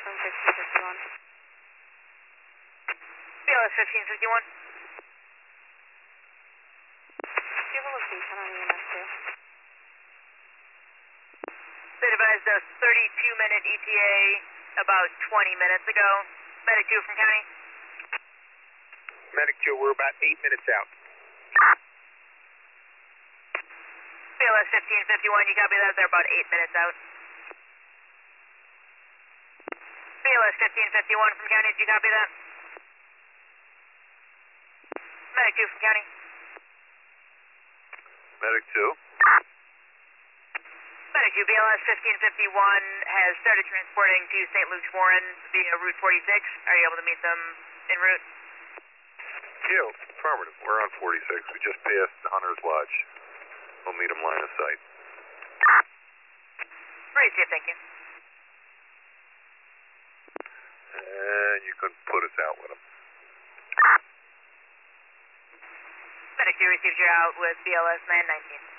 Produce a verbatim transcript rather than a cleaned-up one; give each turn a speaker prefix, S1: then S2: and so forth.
S1: from fifteen fifty-one.
S2: B L S fifteen fifty-one.
S1: Do you have a location on E M S two?
S2: They advised a thirty-two minute E T A about twenty minutes ago. Medic two from county.
S3: Medic two, we're about eight minutes out.
S2: B L S fifteen fifty-one, you copy that? They're about eight minutes out. B L S fifteen fifty-one from county, did you copy that? Medic two from county.
S4: Medic two.
S2: Medic two, B L S fifteen fifty-one has started transporting to Saint Luke's Warren via Route forty-six. Are you able to meet them en route?
S4: Yeah, affirmative. We're on forty-six. We just passed the Hunter's Lodge. We'll meet them line of sight.
S2: Right, Chief, thank you.
S4: And you can put us out with them.
S2: Medic two received you out with B L S nine nineteen.